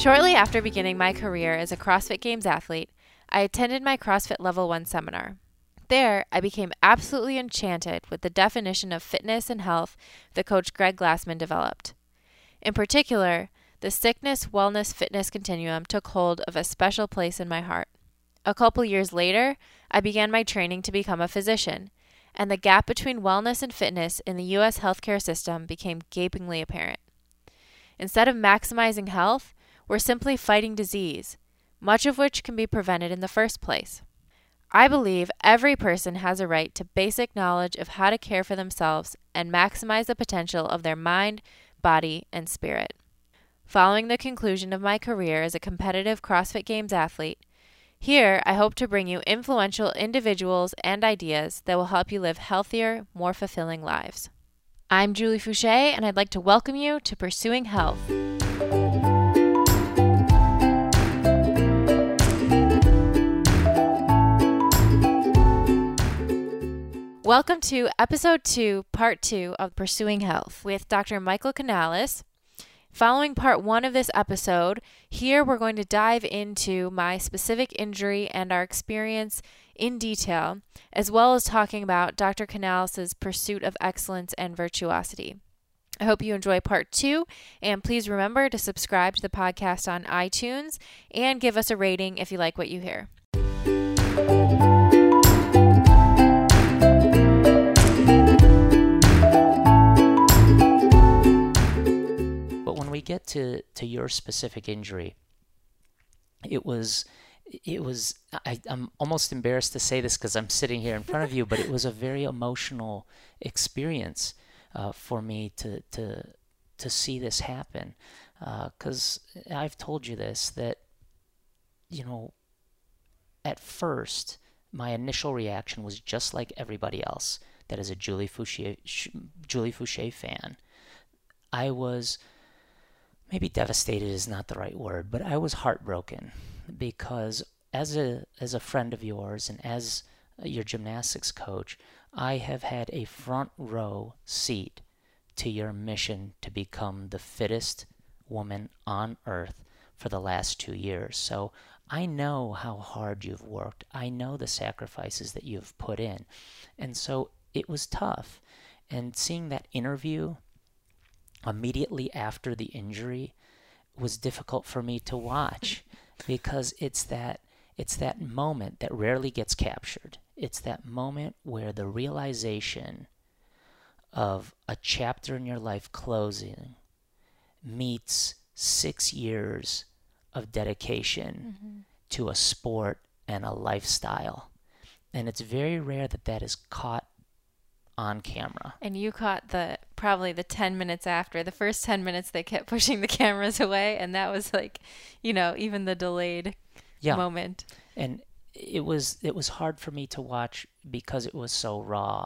Shortly after beginning my career as a CrossFit Games athlete, I attended my CrossFit Level 1 seminar. There, I became absolutely enchanted with the definition of fitness and health that Coach Greg Glassman developed. In particular, the sickness, wellness, fitness continuum took hold of a special place in my heart. A couple years later, I began my training to become a physician, and the gap between wellness and fitness in the U.S. healthcare system became gapingly apparent. Instead of maximizing health, we're simply fighting disease, much of which can be prevented in the first place. I believe every person has a right to basic knowledge of how to care for themselves and maximize the potential of their mind, body, and spirit. Following the conclusion of my career as a competitive CrossFit Games athlete, here I hope to bring you influential individuals and ideas that will help you live healthier, more fulfilling lives. I'm Julie Fouché, and I'd like to welcome you to Pursuing Health. Welcome to Episode 2, Part 2 of Pursuing Health with Dr. Michael Canales. Following Part 1 of this episode, here we're going to dive into my specific injury and our experience in detail, as well as talking about Dr. Canales' pursuit of excellence and virtuosity. I hope you enjoy Part 2, and please remember to subscribe to the podcast on iTunes and give us a rating if you like what you hear. When we get to your specific injury, I'm almost embarrassed to say this because I'm sitting here in front of you, but it was a very emotional experience for me to see this happen, because I've told you this, that, you know, at first my initial reaction was just like everybody else that is a Julie Fouché fan. I was, maybe devastated is not the right word, but I was heartbroken because as a friend of yours and as your gymnastics coach, I have had a front row seat to your mission to become the fittest woman on earth for the last 2 years. So I know how hard you've worked. I know the sacrifices that you've put in. And so it was tough. And seeing that interview immediately after the injury was difficult for me to watch because it's that moment that rarely gets captured. It's that moment where the realization of a chapter in your life closing meets 6 years of dedication to a sport and a lifestyle. And it's very rare that that is caught on camera. And you caught probably the 10 minutes after. The first 10 minutes they kept pushing the cameras away, and that was like, even the delayed moment. And it was hard for me to watch because it was so raw.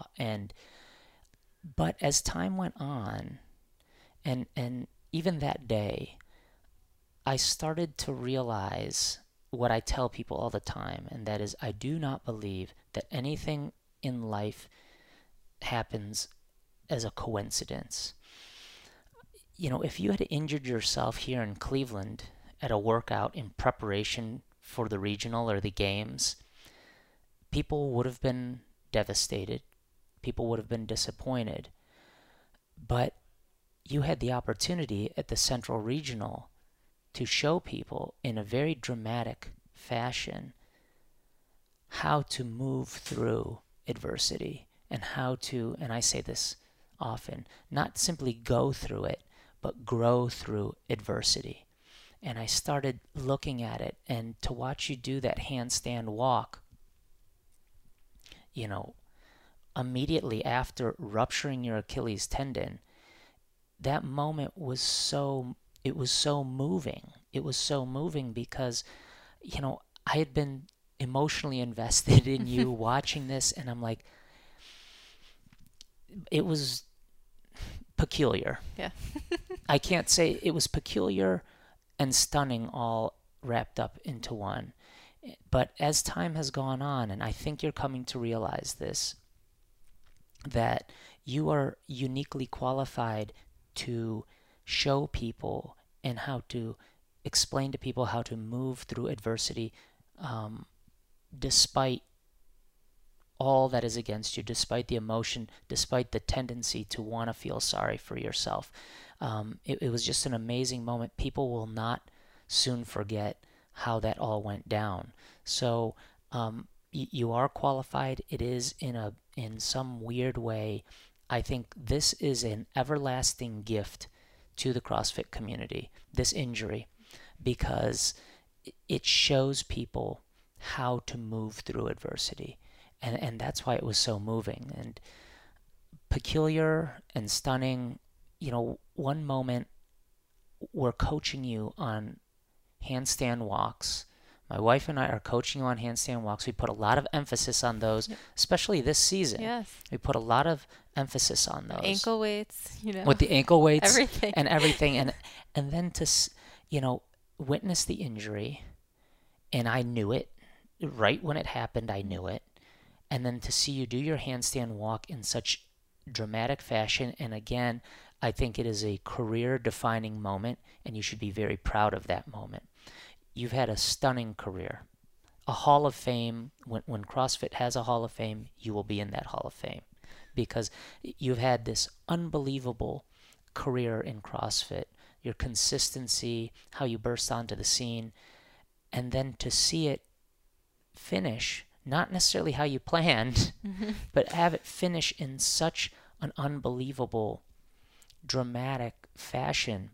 But as time went on, and even that day, I started to realize what I tell people all the time, and that is I do not believe that anything in life happens as a coincidence. If you had injured yourself here in Cleveland at a workout in preparation for the regional or the games, people would have been devastated. People would have been disappointed. But you had the opportunity at the Central Regional to show people in a very dramatic fashion how to move through adversity. And how to, and I say this often, not simply go through it, but grow through adversity. And I started looking at it, and to watch you do that handstand walk, immediately after rupturing your Achilles tendon, that moment was so moving. It was so moving because, I had been emotionally invested in you watching this, and I'm like, it was peculiar. Yeah. I can't say it was peculiar and stunning all wrapped up into one. But as time has gone on, and I think you're coming to realize this, that you are uniquely qualified to show people and how to explain to people how to move through adversity, despite all that is against you, despite the emotion, despite the tendency to want to feel sorry for yourself. It was just an amazing moment. People will not soon forget how that all went down. So you are qualified. It is in some weird way. I think this is an everlasting gift to the CrossFit community, this injury, because it shows people how to move through adversity. And that's why it was so moving and peculiar and stunning. One moment we're coaching you on handstand walks. My wife and I are coaching you on handstand walks. We put a lot of emphasis on those, especially this season. Yes. We put a lot of emphasis on those. Ankle weights, With the ankle weights. Everything. And everything. And then to, witness the injury, and I knew it. Right when it happened, I knew it. And then to see you do your handstand walk in such dramatic fashion, and again, I think it is a career-defining moment, and you should be very proud of that moment. You've had a stunning career. A Hall of Fame, when CrossFit has a Hall of Fame, you will be in that Hall of Fame because you've had this unbelievable career in CrossFit, your consistency, how you burst onto the scene, and then to see it finish, not necessarily how you planned, but have it finish in such an unbelievable, dramatic fashion.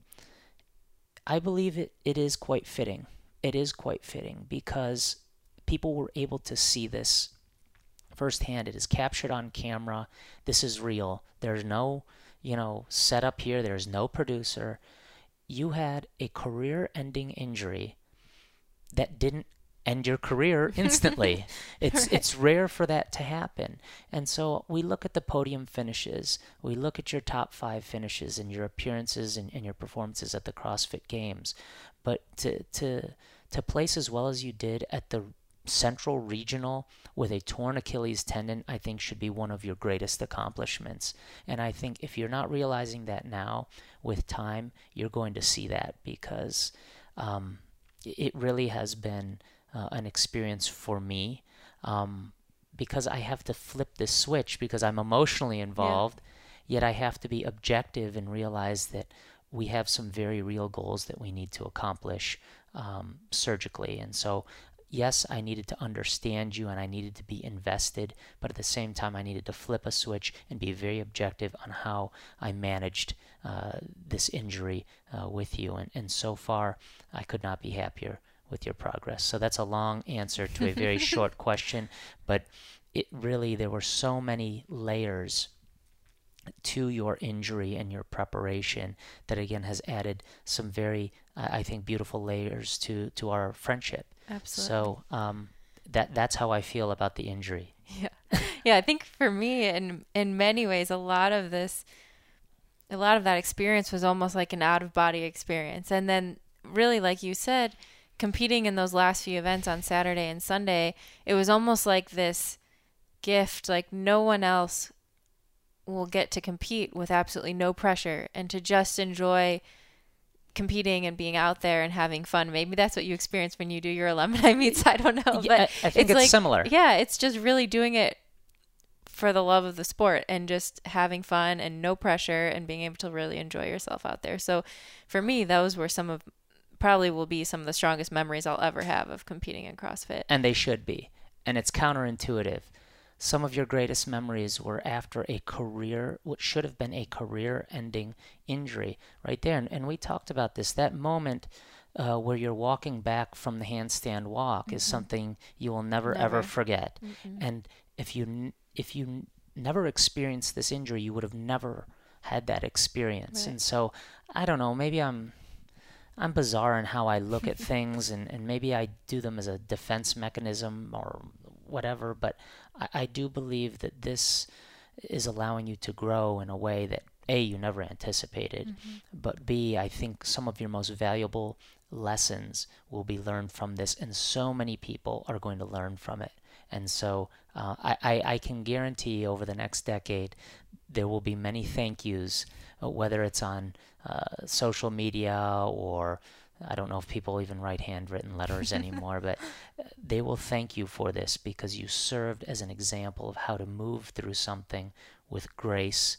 I believe it is quite fitting. It is quite fitting because people were able to see this firsthand. It is captured on camera. This is real. There's no, setup here. There's no producer. You had a career-ending injury that didn't end your career instantly. It's rare for that to happen. And so we look at the podium finishes. We look at your top 5 finishes and your appearances and your performances at the CrossFit Games. But to place as well as you did at the Central Regional with a torn Achilles tendon, I think should be one of your greatest accomplishments. And I think if you're not realizing that now, with time, you're going to see that because it really has been an experience for me because I have to flip this switch because I'm emotionally involved, yet I have to be objective and realize that we have some very real goals that we need to accomplish surgically. And so, yes, I needed to understand you and I needed to be invested, but at the same time, I needed to flip a switch and be very objective on how I managed this injury with you. And so far, I could not be happier with your progress. So that's a long answer to a very short question, but it really, there were so many layers to your injury and your preparation that again has added some very, I think, beautiful layers to our friendship. Absolutely. So that's how I feel about the injury. Yeah. I think for me, in many ways, a lot of that experience was almost like an out-of-body experience. And then really, like you said, competing in those last few events on Saturday and Sunday, it was almost like this gift, like no one else will get to compete with absolutely no pressure and to just enjoy competing and being out there and having fun. Maybe that's what you experience when you do your alumni meets. I don't know. Yeah, but I think it's like, similar. Yeah, it's just really doing it for the love of the sport and just having fun and no pressure and being able to really enjoy yourself out there. So for me, those were probably will be some of the strongest memories I'll ever have of competing in CrossFit. And they should be. And it's counterintuitive. Some of your greatest memories were after what should have been a career-ending injury right there. And we talked about this. That moment where you're walking back from the handstand walk is something you will never. Ever forget. And if you never experienced this injury, you would have never had that experience. Right. And so, I don't know, maybe I'm bizarre in how I look at things, and maybe I do them as a defense mechanism or whatever, but I do believe that this is allowing you to grow in a way that A, you never anticipated, but B, I think some of your most valuable lessons will be learned from this, and so many people are going to learn from it. And so I can guarantee over the next decade there will be many thank yous, whether it's on social media or I don't know if people even write handwritten letters anymore, but they will thank you for this because you served as an example of how to move through something with grace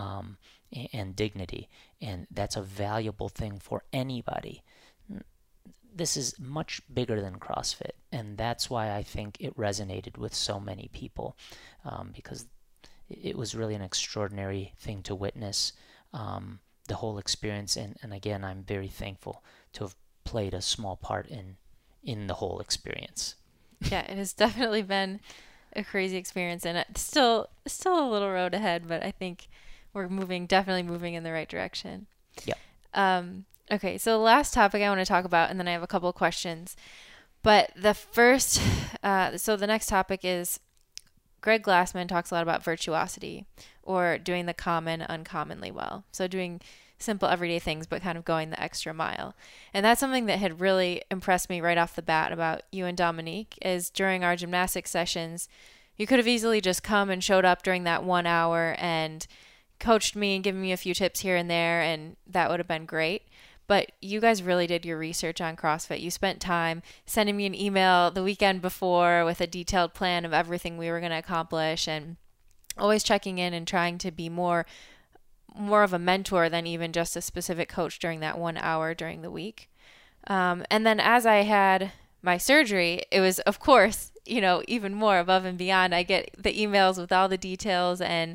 and dignity. And that's a valuable thing for anybody. This is much bigger than CrossFit, and that's why I think it resonated with so many people, because it was really an extraordinary thing to witness, the whole experience. And again, I'm very thankful to have played a small part in the whole experience. Yeah, it has definitely been a crazy experience, and it's still a little road ahead, but I think we're definitely moving in the right direction. Yeah. Okay, so the last topic I want to talk about, and then I have a couple of questions. But the first, so the next topic is Greg Glassman talks a lot about virtuosity, or doing the common uncommonly well. So doing simple everyday things, but kind of going the extra mile. And that's something that had really impressed me right off the bat about you and Dominique, is during our gymnastics sessions, you could have easily just come and showed up during that 1 hour and coached me and given me a few tips here and there, and that would have been great. But you guys really did your research on CrossFit. You spent time sending me an email the weekend before with a detailed plan of everything we were going to accomplish, and always checking in and trying to be more of a mentor than even just a specific coach during that 1 hour during the week. And then as I had my surgery, it was, of course, even more above and beyond. I get the emails with all the details, and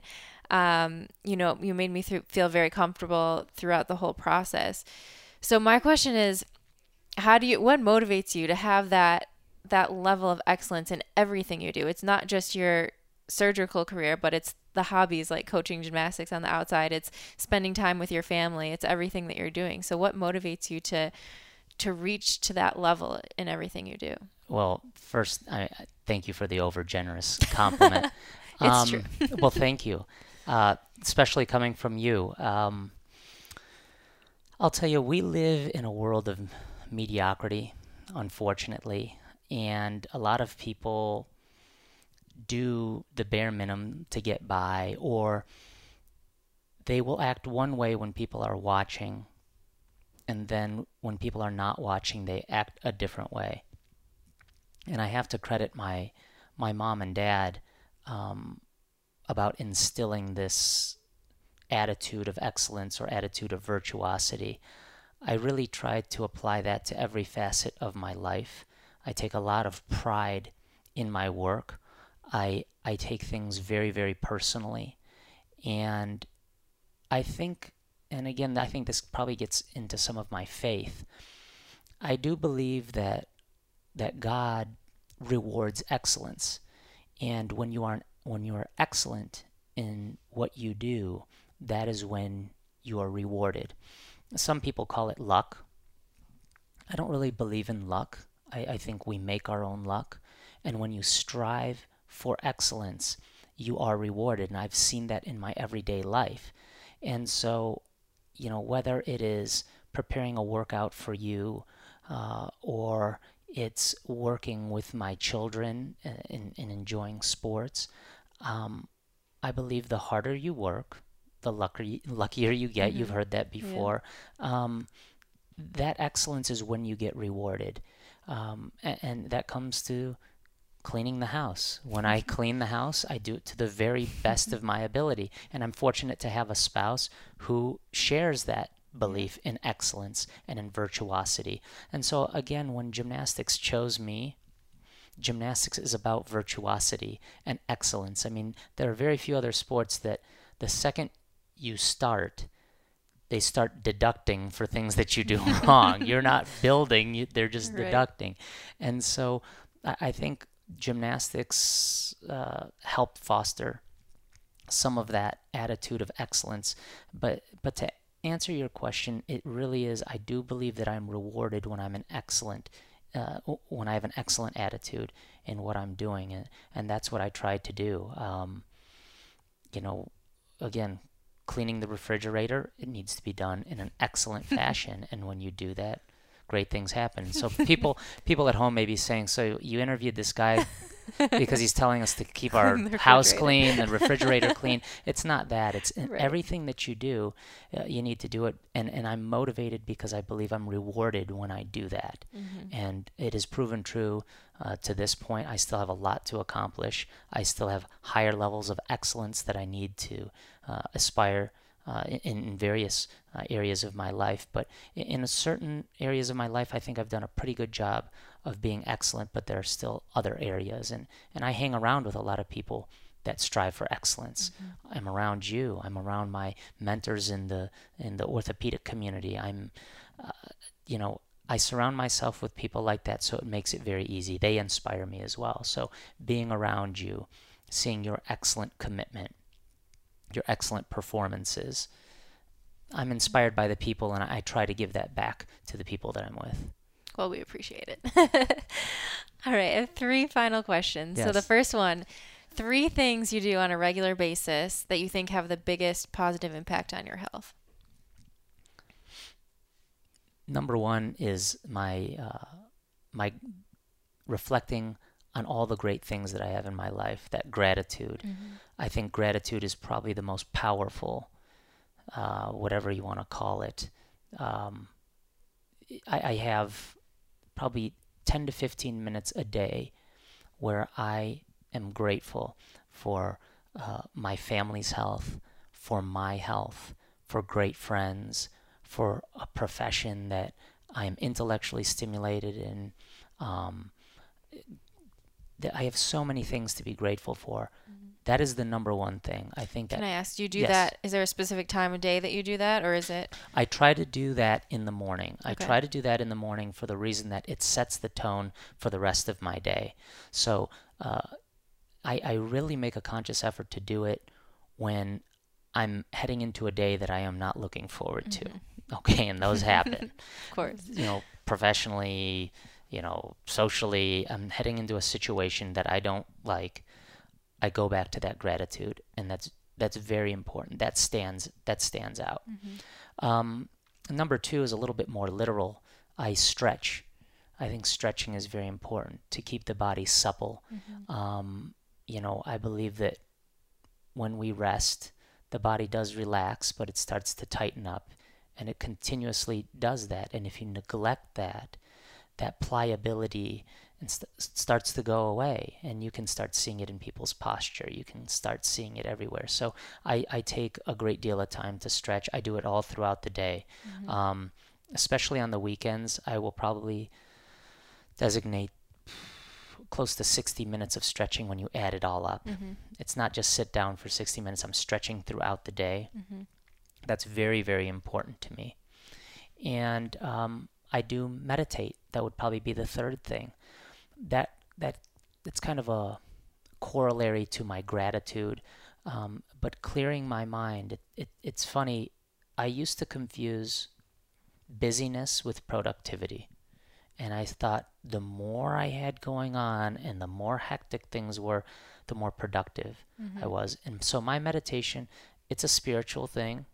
you made me feel very comfortable throughout the whole process. So my question is, what motivates you to have that level of excellence in everything you do? It's not just your surgical career, but it's the hobbies like coaching gymnastics on the outside. It's spending time with your family. It's everything that you're doing. So what motivates you to reach to that level in everything you do? Well, first, I thank you for the over-generous compliment. It's true. Well, thank you. Especially coming from you. I'll tell you, we live in a world of mediocrity, unfortunately, and a lot of people do the bare minimum to get by, or they will act one way when people are watching, and then when people are not watching, they act a different way. And I have to credit my mom and dad about instilling this attitude of excellence or attitude of virtuosity. I really tried to apply that to every facet of my life. I take a lot of pride in my work. I take things very, very personally. And I think, and again, I think this probably gets into some of my faith. I do believe that God rewards excellence. And when you are excellent in what you do, that is when you are rewarded. Some people call it luck. I don't really believe in luck. I think we make our own luck. And when you strive for excellence, you are rewarded. And I've seen that in my everyday life. And so, whether it is preparing a workout for you, or it's working with my children and enjoying sports, I believe the harder you work, the luckier you get. Mm-hmm. You've heard that before. Yeah. That excellence is when you get rewarded. And that comes to cleaning the house. When I clean the house, I do it to the very best of my ability. And I'm fortunate to have a spouse who shares that belief in excellence and in virtuosity. And so again, when gymnastics chose me, gymnastics is about virtuosity and excellence. I mean, there are very few other sports that the second you start, they start deducting for things that you do wrong. You're not building, they're just right. Deducting. And so I think gymnastics help foster some of that attitude of excellence. But to answer your question, it really is, I do believe that I'm rewarded when I'm when I have an excellent attitude in what I'm doing, and that's what I tried to do. Again, cleaning the refrigerator, it needs to be done in an excellent fashion, and when you do that, great things happen. So people at home may be saying, so you interviewed this guy because he's telling us to keep our The house refrigerator. clean, the refrigerator clean. It's not that. It's Right. everything that you do, you need to do it. And I'm motivated because I believe I'm rewarded when I do that. And it has proven true to this point. I still have a lot to accomplish. I still have higher levels of excellence that I need to aspire in various areas of my life. But in certain areas of my life, I think I've done a pretty good job of being excellent, but there are still other areas. And I hang around with a lot of people that strive for excellence. I'm around you. I'm around my mentors in the orthopedic community. I surround myself with people like that, so it makes it very easy. They inspire me as well. So being around you, seeing your excellent commitment, your excellent performances, I'm inspired by the people, and I try to give that back to the people that I'm with. Well, we appreciate it. All right, I have 3 final questions. So the Yes. first one, 3 things you do on a regular basis that you think have the biggest positive impact on your health. Number 1 is my reflecting on all the great things that I have in my life, that gratitude. I think gratitude is probably the most powerful, whatever you want to call it. I have probably 10 to 15 minutes a day where I am grateful for my family's health, for my health, for great friends, for a profession that I am intellectually stimulated in. That I have so many things to be grateful for. That is the number 1 thing. I think Can that I ask, do you do Yes. that? Is there a specific time of day that you do that, or is it? I try to do that in the morning. I Okay. try to do that in the morning for the reason that it sets the tone for the rest of my day. So I really make a conscious effort to do it when I'm heading into a day that I am not looking forward to. Okay, and those happen. Of course. Professionally, socially, I'm heading into a situation that I don't like. I go back to that gratitude, and that's very important. That stands out. Number 2 is a little bit more literal. I stretch. I think stretching is very important to keep the body supple. I believe that when we rest, the body does relax, but it starts to tighten up, and it continuously does that. And if you neglect that pliability starts to go away, and you can start seeing it in people's posture. You can start seeing it everywhere. So I take a great deal of time to stretch. I do it all throughout the day. Especially on the weekends, I will probably designate close to 60 minutes of stretching when you add it all up. It's not just sit down for 60 minutes. I'm stretching throughout the day. That's very, very important to me. And I do meditate. That would probably be the 3rd thing. That's kind of a corollary to my gratitude. But clearing my mind, it's funny. I used to confuse busyness with productivity. And I thought the more I had going on and the more hectic things were, the more productive I was. And so my meditation, it's a spiritual thing.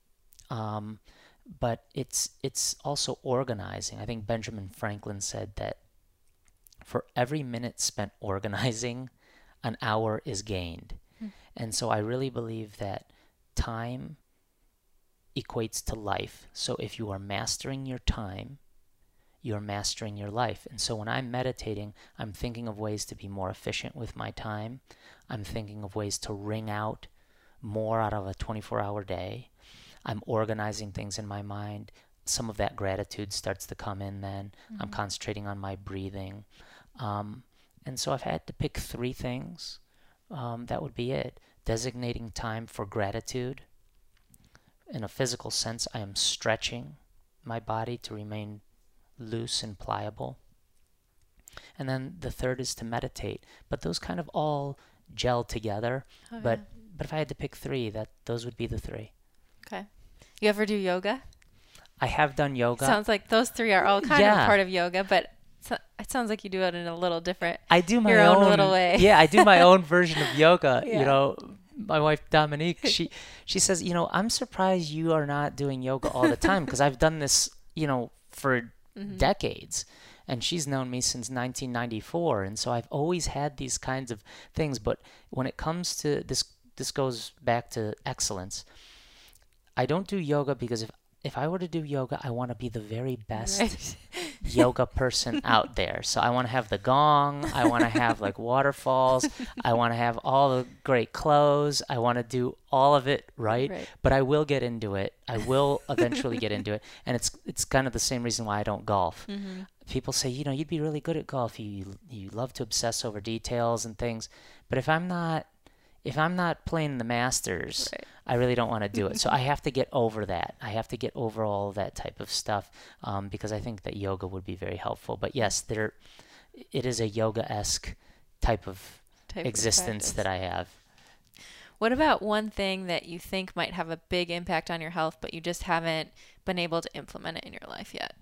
But it's also organizing. I think Benjamin Franklin said that for every minute spent organizing, an hour is gained. And so I really believe that time equates to life. So if you are mastering your time, you're mastering your life. And so when I'm meditating, I'm thinking of ways to be more efficient with my time. I'm thinking of ways to wring out more out of a 24-hour day. I'm organizing things in my mind. Some of that gratitude starts to come in then. I'm concentrating on my breathing. And so I've had to pick 3 things. That would be it. Designating time for gratitude. In a physical sense, I am stretching my body to remain loose and pliable. And then the 3rd is to meditate. But those kind of all gel together. But if I had to pick 3, those would be the 3. Okay. You ever do yoga? I have done yoga. Sounds like those 3 are all kind of part of yoga, but it sounds like you do it in a little different. I do my your own little way. Yeah, I do my own version of yoga. Yeah. My wife Dominique, she says, I'm surprised you are not doing yoga all the time, because I've done this, for decades. and she's known me since 1994, and so I've always had these kinds of things. But when it comes to this goes back to excellence. I don't do yoga because if I were to do yoga, I want to be the very best Right. yoga person out there. So I want to have the gong. I want to have like waterfalls. I want to have all the great clothes. I want to do all of it right. Right. But I will get into it. I will eventually get into it. And it's kind of the same reason why I don't golf. Mm-hmm. People say, you'd be really good at golf. You love to obsess over details and things. But if I'm not playing the Masters, Right. I really don't want to do it. So I have to get over that. I have to get over all of that type of stuff because I think that yoga would be very helpful. But yes, it is a yoga-esque type of existence that I have. What about one thing that you think might have a big impact on your health, but you just haven't been able to implement it in your life yet?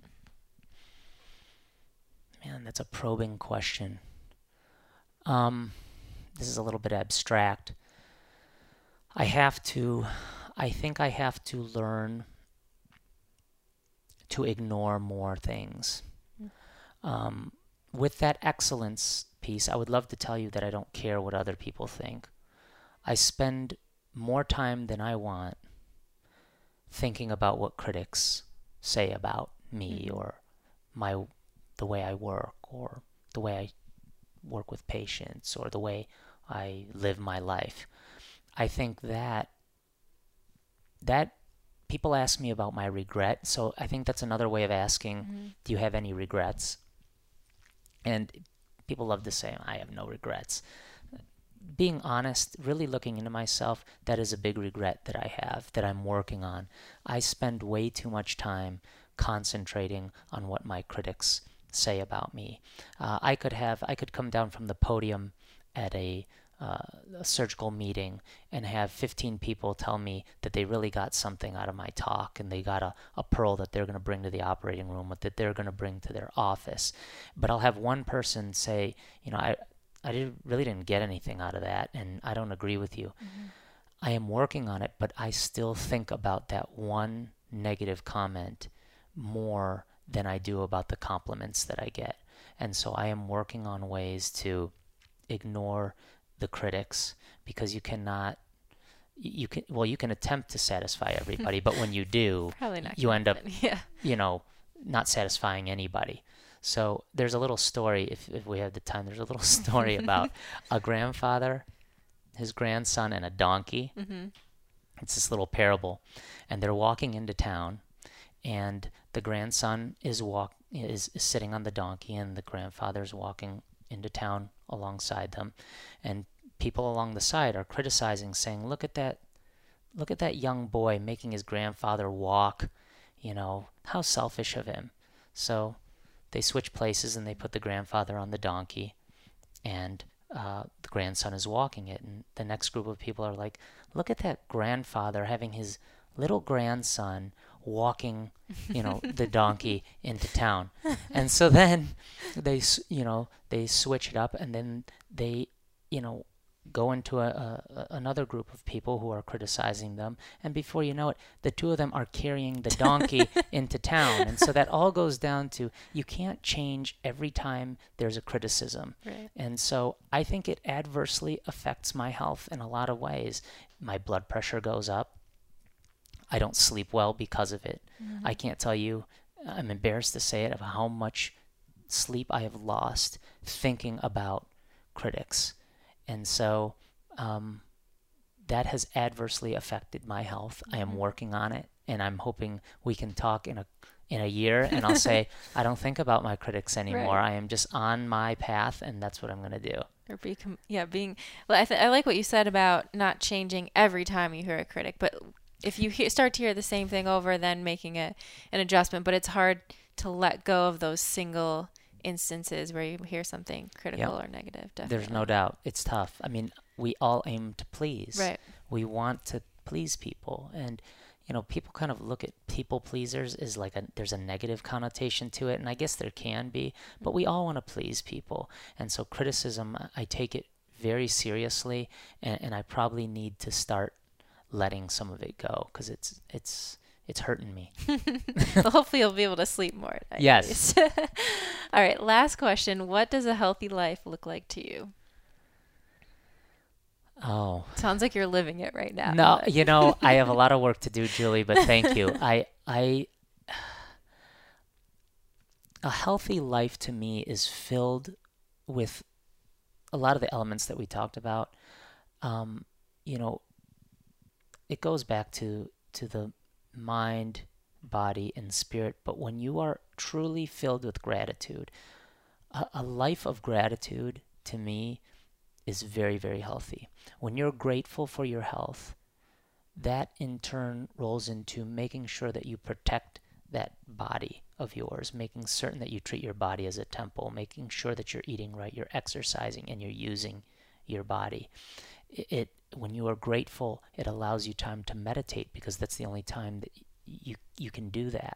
Man, that's a probing question. This is a little bit abstract. I think I have to learn to ignore more things. With that excellence piece, I would love to tell you that I don't care what other people think. I spend more time than I want thinking about what critics say about me or the way I work or the way I work with patients or the way I live my life. I think that people ask me about my regret, so I think that's another way of asking, do you have any regrets? And people love to say, I have no regrets. Being honest, really looking into myself, that is a big regret that I have, that I'm working on. I spend way too much time concentrating on what my critics say about me. I could come down from the podium at a surgical meeting and have 15 people tell me that they really got something out of my talk and they got a pearl that they're going to bring to the operating room, that they're going to bring to their office. But I'll have one person say, really didn't get anything out of that, and I don't agree with you. I am working on it, but I still think about that one negative comment more than I do about the compliments that I get. And so I am working on ways to ignore the critics, because you can attempt to satisfy everybody, but when you do, you end up not satisfying anybody. So there's a little story, if we have the time, there's a little story about a grandfather, his grandson, and a donkey. It's this little parable, and they're walking into town, and the grandson is sitting on the donkey, and the grandfather's walking into town alongside them, and people along the side are criticizing, saying, look at that young boy making his grandfather walk, how selfish of him. So they switch places and they put the grandfather on the donkey, and the grandson is walking it, and the next group of people are like, look at that grandfather having his little grandson walking, the donkey into town. And so then they switch it up, and then they, go into another group of people who are criticizing them. And before you know it, the two of them are carrying the donkey into town. And so that all goes down to, you can't change every time there's a criticism. Right. And so I think it adversely affects my health in a lot of ways. My blood pressure goes up. I don't sleep well because of it. I can't tell you, I'm embarrassed to say it, of how much sleep I have lost thinking about critics. And so that has adversely affected my health. I am working on it, and I'm hoping we can talk in a year, and I'll say, I don't think about my critics anymore. Right. I am just on my path, and that's what I'm going to do. Or I like what you said about not changing every time you hear a critic, but if you start to hear the same thing over, then making an adjustment. But it's hard to let go of those single instances where you hear something critical or negative. Definitely. There's no doubt. It's tough. I mean, we all aim to please. Right. We want to please people. And, people kind of look at people pleasers as like there's a negative connotation to it. And I guess there can be, but we all want to please people. And so criticism, I take it very seriously, and I probably need to start letting some of it go, because it's it's hurting me. Well, hopefully you'll be able to sleep more at night. Yes. All right, last question. What does a healthy life look like to you? Oh. Sounds like you're living it right now. No, but- I have a lot of work to do, Julie, but thank you. A healthy life to me is filled with a lot of the elements that we talked about. It goes back to the mind, body, and spirit. But when you are truly filled with gratitude, a life of gratitude to me is very, very healthy. When you're grateful for your health, that in turn rolls into making sure that you protect that body of yours, making certain that you treat your body as a temple, making sure that you're eating right, you're exercising, and you're using your body. When you are grateful, it allows you time to meditate, because that's the only time that you can do that.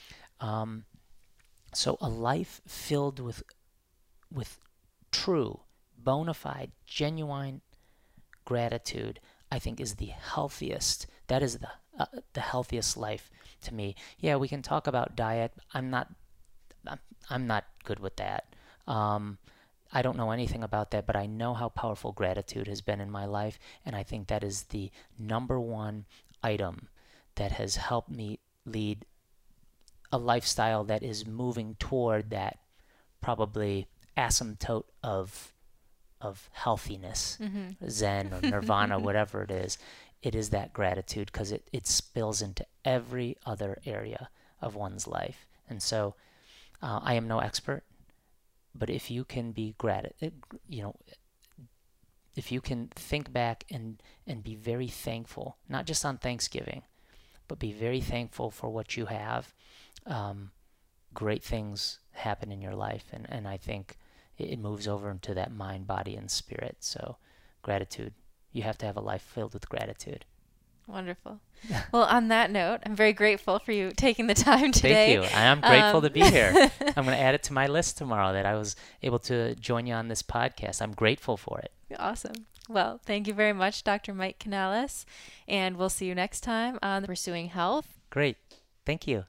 So a life filled with true, bona fide, genuine gratitude, I think, is the healthiest. That is the healthiest life to me. Yeah, we can talk about diet. I'm not good with that. I don't know anything about that, but I know how powerful gratitude has been in my life, and I think that is the number one item that has helped me lead a lifestyle that is moving toward that probably asymptote of healthiness, Zen or Nirvana, whatever it is. It is that gratitude, because it spills into every other area of one's life. And so I am no expert, but if you can be if you can think back and be very thankful, not just on Thanksgiving, but be very thankful for what you have, great things happen in your life. And I think it moves over into that mind, body, and spirit. So gratitude. You have to have a life filled with gratitude. Wonderful. Well, on that note, I'm very grateful for you taking the time today. Thank you. I'm grateful to be here. I'm going to add it to my list tomorrow that I was able to join you on this podcast. I'm grateful for it. Awesome. Well, thank you very much, Dr. Mike Canales, and we'll see you next time on Pursuing Health. Great. Thank you.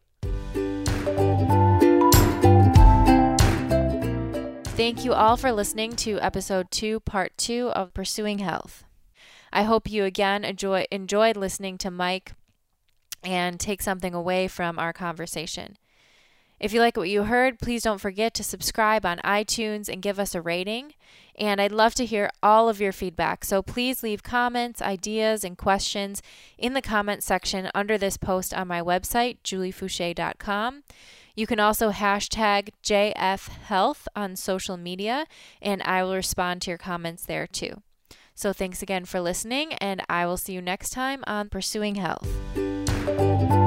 Thank you all for listening to episode 2, part 2 of Pursuing Health. I hope you again enjoyed listening to Mike and take something away from our conversation. If you like what you heard, please don't forget to subscribe on iTunes and give us a rating. And I'd love to hear all of your feedback. So please leave comments, ideas, and questions in the comment section under this post on my website, juliefouché.com. You can also hashtag JFHealth on social media, and I will respond to your comments there too. So thanks again for listening, and I will see you next time on Pursuing Health.